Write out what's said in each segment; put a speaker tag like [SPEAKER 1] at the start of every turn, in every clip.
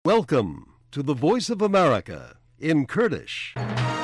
[SPEAKER 1] Welcome to the Voice of America in Kurdish.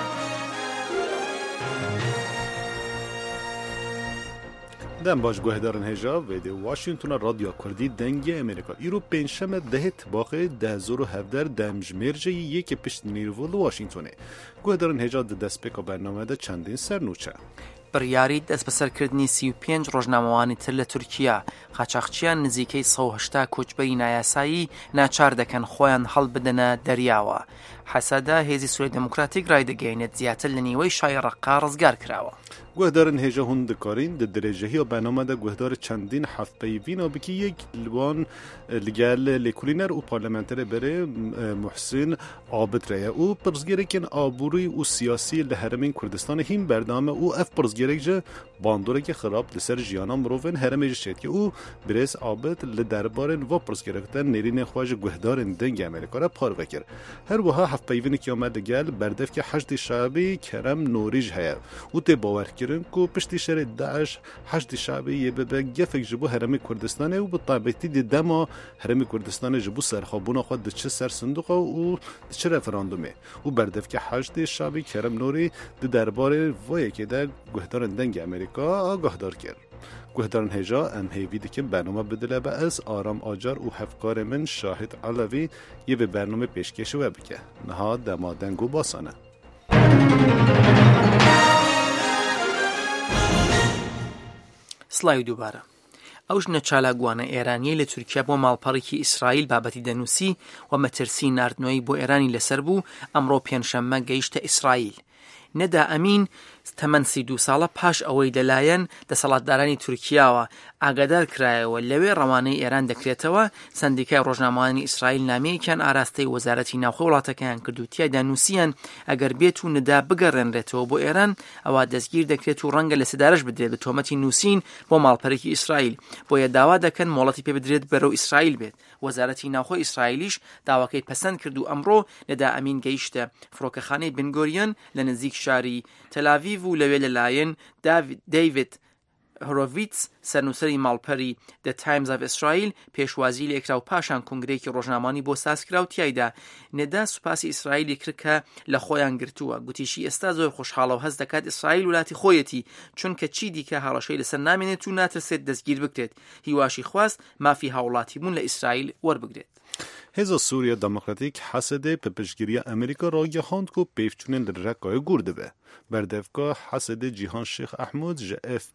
[SPEAKER 2] دم باش گوهدارن هجا و دی واشنگتن رادیو کردی دنگ امریکا ایرو پنجشنبه دهت باقی 2017 دمجمرجی یک پشت نیروی واشنگتنه گوهدارن هجا دست پک برنامه ده چندین سرنوچه
[SPEAKER 3] بڕیاری دەست بەسەرکردنی 35 ڕۆژنامەوانی تر لە تورکیا قاچاقچیان نزیکەی 180 کۆچبەری نایاسایی ناچار دەکەن خۆیان هەڵبدەنە دەریاوە. حەسەدا هێزی سوێد دموکراتیک ڕایدەگەیەنێت زیاتر لە نیوەی شای ڕەقا ڕزگار کراوە.
[SPEAKER 2] گوهدارن هجا هون دکارین ده درجهی و برنامه ده گوهدار چندین هفت پیوین و بکی یک لوان لگل لیکولینر و پارلمانتر بره محسن عابد ریا او پرزگیره کن آبوری و سیاسی لحرمین کردستان هیم برنامه او اف پرزگیره جه باندوره که خراب لسر جیانا مروفن حرمه شد که او برس عابد لدربارن و پرزگیره کتن نیرین خواج گوهدارن دنگ امریکا را پار وکر هر وها هفت پیوین که آمد لگل بردف که حشد شعبی کرم نوریج هیا او تی باور کرن کو پشتی شر داعش حشد شعبی یه به گفک جبو حرم کردستان و بطابتی دی دما حرم کردستان جبو سرخابون خود د چه سر صندوق و چه رفراندومه و بردف که حشد شعبی کرم نوری د دربار وای که در گهدارن دنگ امریکا آگاهدار کرد گهدارن هجا ام هیوی که برنامه بدله به از آرام آجار و هفکار من شاهد علوی یه به برنامه پیشکش و بکه نها دمادنگو باسانه
[SPEAKER 3] سڵاوی دووبارە. ئەوش نەچالاگوانە ئێرانیەی لە تورکیا بۆ ماڵپەڕێکی ئیسرائیل بابەتی دەنووسی و مەترسی ناردنەوەی بۆ ئێرانی لەسەر بوو ئەمڕۆ پێنجشەممە گەیشتە ئیسرائیل. نەدا ئەمین تەمەن 32 ساڵە پاش ئەوەی لەلایەن دەسەڵاتدارانی تورکیاوە ئاگادار کرایەوە لەوێ ڕەوانەی ئێران دەکرێتەوە سەندیکای ڕۆژنامەوانی ئیسرائیل نامەیەکیان ئاراستەی وەزارەتی ناوخۆی وڵاتەکەیان کردو تیایدا نووسیان ئەگەر بێت و ندا بگەڕێنرێتەوە بۆ ئێران ئەوە دەستگیر دەکرێت و ڕەنگە لە سدارەش بدرێت بە تۆمەتی نووسین بۆ ماڵپەرێکی ئیسرائیل بۆیە داوا دەکەن مۆڵەتی پێ بدرێت بەرەو ئیسرائیل بێت. وەزارەتی ناوخۆی ئیسرائیلیش داواکەی پەسەند کرد و ئەمڕۆ نەدا ئەمین گەیشتە فڕۆکەخانەی بنگۆریۆن لە نزیک شاری تەلاڤیڤ و لەوێ لەلایەن دەیڤید هۆرۆڤیتس سەرنووسەری ماڵپەری The Times of Israel پێشوازی لێکرا و پاشان کنگرەیەکی ڕۆژنامەوانی بۆ ساز کرا و تیایدا نەدا سوپاسی ئیسرائیلی کرد کە لە خۆیان گرتووە. گوتیشی ئێستا زۆر خۆشحاڵە و هەست دەکات ئیسرائیل وڵاتی خۆیەتی چونکە چی دیکە هەڕەشەی لەسەر نامێنێت و ناترسێت دەستگیر بکرێت. هیواشی خواست مافی هاوڵاتی بوون لە ئیسرائیل وەربگرێت.
[SPEAKER 2] هزا سوریا دموکراتیک حسده پپشگیری امریکا را گهاند کو پیفچونن لرکای گورده به بردفکا حسده جیهان شیخ احمد جه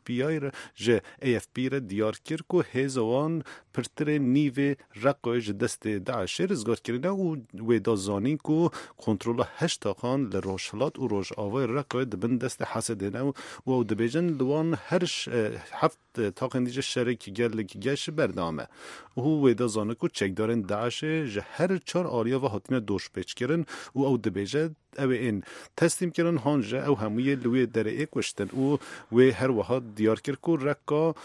[SPEAKER 2] اف پی را دیار کرد کو هزوان پرتر نیو رکای جه دست داعش رزگار کرده و ویدازانی کو کنترل هشتاقان لروشلات و روش آوای رکای دبن دست حسده نو و دبیجن لوان هرش هفت تاقن دیجه شرکی گلکی گش بردامه و ویدازانی کو چک دارن داعش جه هر چار آریا و حتمه دوش پیچ کرن و او دبیجه او این تسلیم کردن هانجا او هموی لوی در ایک وشتن او و هر وها دیار کرد کو رکا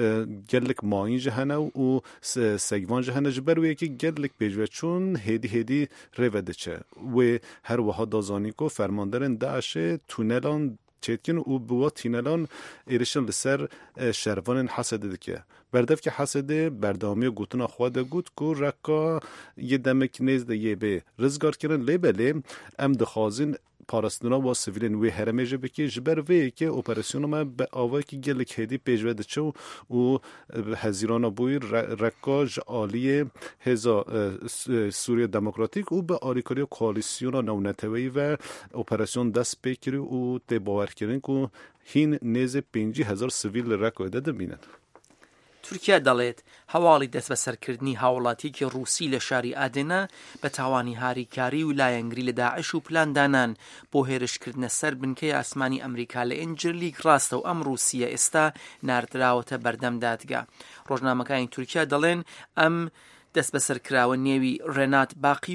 [SPEAKER 2] گلک ماین جهنه و سگوان جهنه جبر و یکی گلک پیجوه چون هیدی روده چه و هر وها دازانی کو فرماندرن داعش تونلان چیتکن و بوا تینلان ایرشن لسر شروان حسده دکه بردف که حسده بردامی گوتنا خواده گوت که رکا یه دمک نیزده یه به رزگار کرن لیبله ام دخوازین پاراستونا با سیویلین وی هرمه جبه که جبر وی که اپراسیون ما به آوای که گلک هدی پیجوه ده چو و هزیرانا بوی رکاج آلی هزا سوریا دموکراتیک و به آریکاری کوالیسیون نونتوی و اپراسیون دست پیکری و تی باور کرن که هین نیز 50,000 سیویل رکای ده بینن.
[SPEAKER 3] تورکیا دەڵێت هەواڵی دەست بەسەرکردنی هاوڵاتیەکی ڕووسی لە شاری ئادێنا بە تاوانی هاریکاری و لایەنگری لە داعش و پلاندانان بۆ هێرشکردنە سەر بنکەی ئاسمانی ئەمریکا لە ئینجرلیک ڕاستە و ئەم رووسیە ئێستا ناردراوەتە بەردەم دادگا. ڕۆژنامەکانی تورکیا دەڵێن ئەم دەست بەسەرکراوە نێوی ڕێنات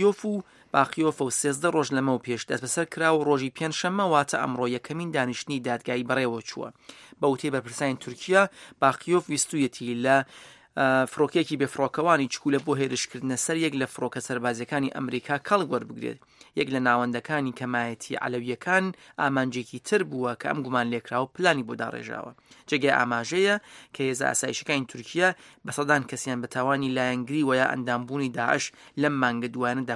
[SPEAKER 3] باقیۆف و 13 ڕۆژ لەمەو پێش دەست بەسەر کراوە ڕۆژی پێنجشەممە واتە ئەمڕۆ یەکەمین دانیشتنی دادگای بەڕێوە چووە. بەوتەی بەرپرسانی تورکیا باقیۆف ویستوویەتی لە فڕۆکێکی بێفڕۆکەوانی چکولە بۆ هێرشکردنە سەر یەک لە فڕۆکە سەربازیەکانی ئەمریکا کەڵک وەربگرێت. یەک لە ناوەندەکانی کەمایەتی عەلەویەکان ئامانجێکی تر بووە کە ئەم گومان لێکراوە پلانی بۆ داڕێژاوە. جێگای ئاماژەیە کە هێزە ئاسایشەکانی تورکیا بە سەدان کەسیان بە تاوانی لایەنگری و یا ئەندامبوونی داعش لەم مانگە دوانەدا